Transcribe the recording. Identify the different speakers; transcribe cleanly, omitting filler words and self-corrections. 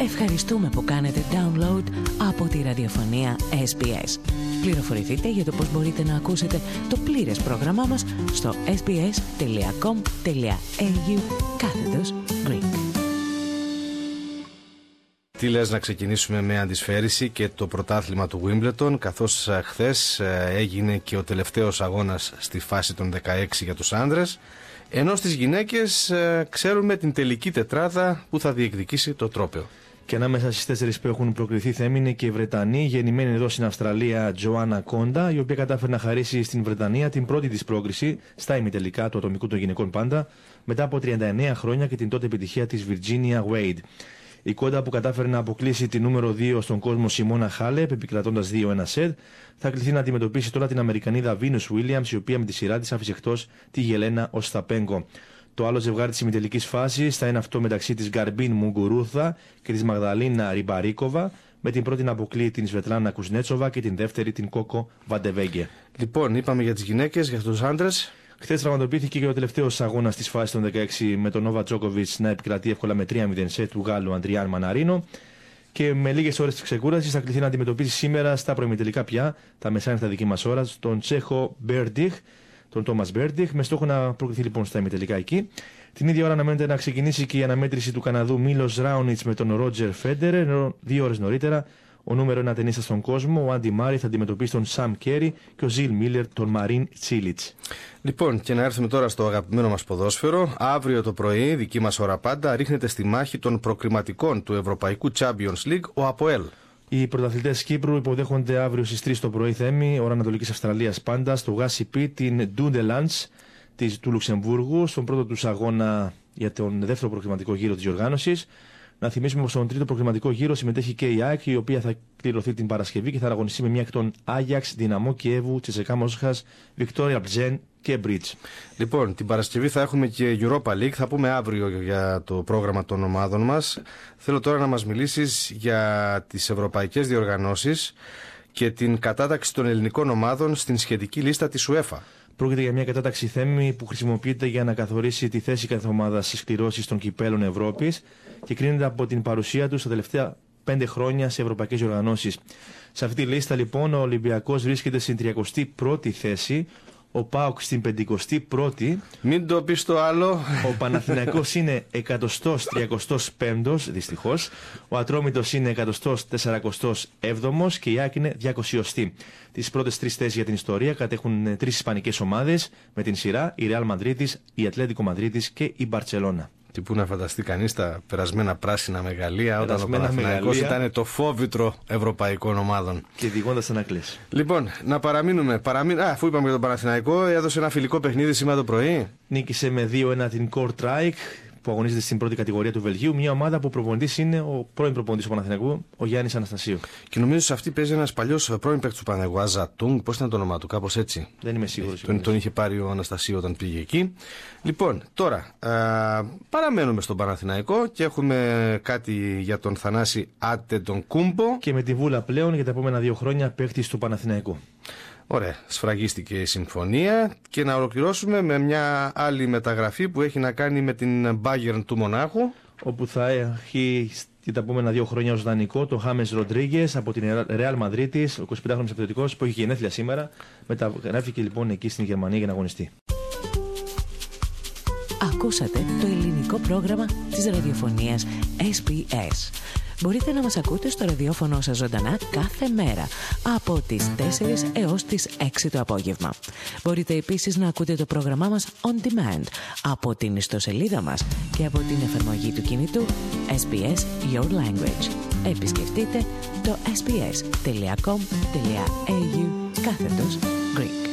Speaker 1: Ευχαριστούμε που κάνετε download από τη ραδιοφωνία SBS. Πληροφορηθείτε για το πώς μπορείτε να ακούσετε το πλήρες πρόγραμμά μας στο sbs.com.au/Greek.
Speaker 2: Τι λες να ξεκινήσουμε με αντισφαίριση και το πρωτάθλημα του Wimbledon, καθώς χθες έγινε και ο τελευταίος αγώνας στη φάση των 16 για τους άνδρες, ενώ στις γυναίκες ξέρουμε την τελική τετράδα που θα διεκδικήσει το τρόπαιο.
Speaker 3: Και ανάμεσα στις 4 που έχουν προκριθεί θα έμεινε και η Βρετανή, γεννημένη εδώ στην Αυστραλία, Τζοάννα Κόντα, η οποία κατάφερε να χαρίσει στην Βρετανία την πρώτη της πρόκριση στα ημιτελικά του ατομικού των γυναικών πάντα, μετά από 39 χρόνια και την τότε επιτυχία της Virginia Wade. Η Κόντα, που κατάφερε να αποκλείσει τη νούμερο 2 στον κόσμο Σιμώνα Χάλεπ, επικρατώντας 2-1 σετ, θα κληθεί να αντιμετωπίσει τώρα την Αμερικανίδα Venus Williams, η οποία με τη σειρά της άφησε εκτός τη Γελένα Οσταπέγκο. Το άλλο ζευγάρι της ημιτελικής φάσης θα είναι αυτό μεταξύ της Γκαρμπίν Μουγκουρούθα και της Μαγδαλίνα Ριμπαρίκοβα, με την πρώτη να αποκλείει την Σβετλάνα Κουσνέτσοβα και την δεύτερη την Κόκο Βαντεβέγγε.
Speaker 2: Λοιπόν, είπαμε για τις γυναίκες, για τους άντρες.
Speaker 3: Χθες πραγματοποιήθηκε και ο τελευταίος αγώνας της φάσης των 16, με τον Νόβα Τζόκοβιτς να επικρατεί εύκολα με 3-0 σετ του Γάλλου Αντριάν Μαναρίνο. Και με λίγες ώρες της ξεκούρασης θα κληθεί να αντιμετωπίσει σήμερα στα προημιτελικά πια, τα μεσάνυχτα δική μας ώρα, τον Τσέχο Μπέρντιχ, τον Τόμας Μπέρντιχ, με στόχο να προκριθεί λοιπόν στα ημιτελικά εκεί. Την ίδια ώρα αναμένεται να ξεκινήσει και η αναμέτρηση του Καναδού Μίλος Ράουνιτς με τον Ρότζερ Φέντερερ, ενώ 2 ώρες νωρίτερα ο νούμερο 1 ταινίστα στον κόσμο, ο Άντι Μάρι, θα αντιμετωπίσει τον Σαμ Κέρι και ο Ζιλ Μίλλερ τον Μαρίν Τσίλιτς.
Speaker 2: Λοιπόν, και να έρθουμε τώρα στο αγαπημένο μας ποδόσφαιρο. Αύριο το πρωί, δική μας ώρα πάντα, ρίχνεται στη μάχη των προκριματικών του Ευρωπαϊκού Champions League ο ΑΠΟΕΛ. Οι
Speaker 3: πρωταθλητές Κύπρου υποδέχονται αύριο στις 3 το πρωί θέμη, ώρα Ανατολικής Αυστραλίας πάντα, στο Γάσιπι την Ντούντελαντς του Λουξεμβούργου, στον πρώτο τους αγώνα για τον δεύτερο προκριματικό γύρο της διοργάνωσης. Να θυμίσουμε πως στον τρίτο προκριματικό γύρο συμμετέχει και η ΑΕΚ, η οποία θα κληρωθεί την Παρασκευή και θα αγωνιστεί με μια εκ των Άγιαξ, Δυναμό Κιέβου, Τσεσεκά Μόσχας, Βικτόρια Πλτζέν και Μπρίτς.
Speaker 2: Λοιπόν, την Παρασκευή θα έχουμε και Europa League. Θα πούμε αύριο για το πρόγραμμα των ομάδων μας. Θέλω τώρα να μας μιλήσεις για τις ευρωπαϊκές διοργανώσεις και την κατάταξη των ελληνικών ομάδων στην σχετική λίστα της UEFA.
Speaker 3: Πρόκειται για μια κατάταξη θέμη που χρησιμοποιείται για να καθορίσει τη θέση κάθε ομάδα στις κληρώσεις των κυπέλων Ευρώπης και κρίνεται από την παρουσία του στα τελευταία 5 χρόνια σε ευρωπαϊκές διοργανώσεις. Σε αυτή τη λίστα λοιπόν ο Ολυμπιακός βρίσκεται στην 31η θέση, ο ΠΑΟΚ στην 51η.
Speaker 2: Μην το πεις το άλλο.
Speaker 3: Ο Παναθηναϊκός είναι 135ος, δυστυχώς. Ο Ατρόμητος είναι 147ος και η ΑΕΚ είναι 200η. Τις πρώτες 3 θέσεις για την ιστορία κατέχουν 3 ισπανικές ομάδες με την σειρά, η Ρεάλ Μαδρίτης, η Ατλέτικο Μαδρίτης και η Μπαρτσελώνα.
Speaker 2: Τι που να φανταστεί κανείς τα περασμένα πράσινα μεγαλεία, όταν ο Παναθηναϊκός ήταν το φόβητρο ευρωπαϊκών ομάδων.
Speaker 3: Και διηγώντας ένα κλείσ.
Speaker 2: Λοιπόν, να παραμείνουμε. Αφού είπαμε για τον Παναθηναϊκό, έδωσε ένα φιλικό παιχνίδι σήμερα το πρωί.
Speaker 3: Νίκησε με 2-1 την Kortrijk, που αγωνίζεται στην πρώτη κατηγορία του Βελγίου. Μια ομάδα που προπονητής είναι ο πρώην προπονητής του Παναθηναϊκού, ο Γιάννης Αναστασίου.
Speaker 2: Και νομίζω σε αυτή παίζει ένας παλιός πρώην παίκτης του Παναθηναϊκού, Αζατούγκ, πώς ήταν το όνομά του, κάπως έτσι.
Speaker 3: Δεν είμαι σίγουρος.
Speaker 2: Τον είχε πάρει ο Αναστασίου όταν πήγε εκεί. Λοιπόν, τώρα παραμένουμε στον Παναθηναϊκό και έχουμε κάτι για τον Θανάση Αντετοκούνμπο.
Speaker 3: Και με τη Βούλα πλέον για τα επόμενα 2 χρόνια παίκτης του Παναθηναϊκού.
Speaker 2: Ωραία, σφραγίστηκε η συμφωνία και να ολοκληρώσουμε με μια άλλη μεταγραφή που έχει να κάνει με την Bayern του Μονάχου,
Speaker 3: όπου θα έχει για τα επόμενα 2 χρόνια ως δανεικό το Χάμες Ροντρίγκες από την Real Madrid, ο 25χρονος επιθετικός που έχει γενέθλια σήμερα, μεταγράφηκε λοιπόν εκεί στην Γερμανία για να αγωνιστεί.
Speaker 1: Ακούσατε το ελληνικό πρόγραμμα της ραδιοφωνίας SBS. Μπορείτε να μας ακούτε στο ραδιόφωνο σας ζωντανά κάθε μέρα από τις 4 έως τις 6 το απόγευμα. Μπορείτε επίσης να ακούτε το πρόγραμμά μας on demand από την ιστοσελίδα μας και από την εφαρμογή του κινητού SBS Your Language. Επισκεφτείτε το sbs.com.au/Greek.